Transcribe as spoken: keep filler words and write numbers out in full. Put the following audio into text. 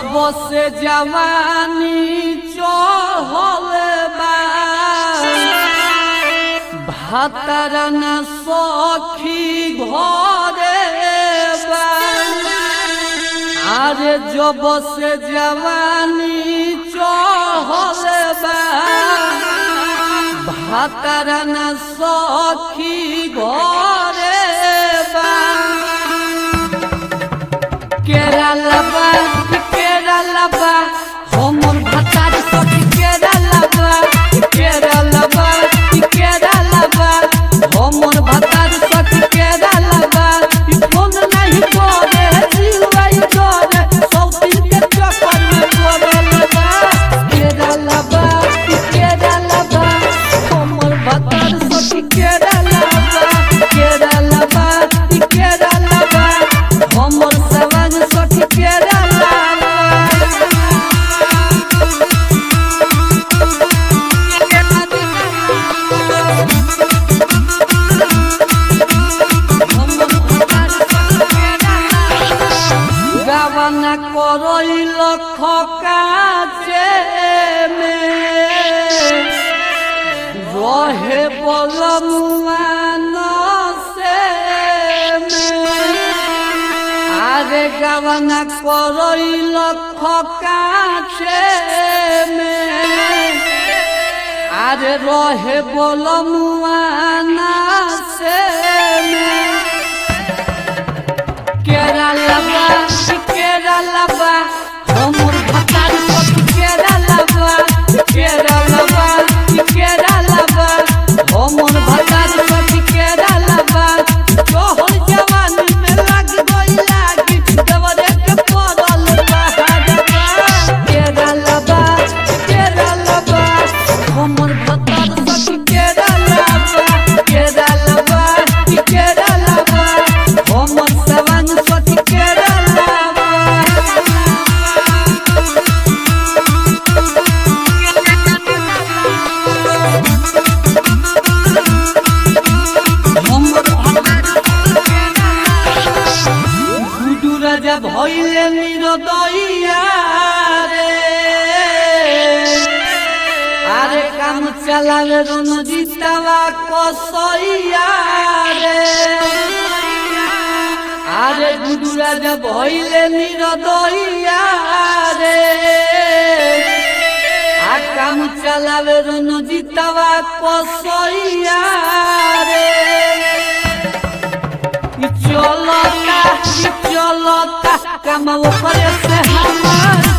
जब से जवानी चढ़ल बा भातर न सखी घरे बा। अरे जब से जवानी चढ़ल बा भातर न सखी घरे बा। केरला बा केरला बा हमर भातार सखी केरला बा केरला बा केरला बा हमर भातार सखी केरला बा। ई फोन नहीं करे जीवाई डरे सौतीन के चक्कर में पड़ल बा। केरला बा केरला बा हमर भातार सखी केरला बा केरला बा केरला बा हमर सवांग सखी केरला बा। गावना करइल खकाचे में रहे बलमुआ नसे में। अरे गावना करइल खकाचे में अरे रहे बलमुआ नसे में। केरला बा केरला बा हमर भातार सखी केरला बा केरला बा केरला बा हमर भातार सखी केरला बा। तोहर जवानी में लाग गई लागी देवरे के पड़ल बहार बा। केरला बा केरला बा हमर भातार सखी केरला बा केरला बा केरला बा हमर सवांग सखी केरला बा। गुडू राजा भइले निरदइया रे। अरे काम चलावे रणजीतवा कसइया रे। अरे गुडू राजा भइले निरदइया रे। आ काम चलावे रणजीतवा कसइया रे। चलता चलता काम करे से हमार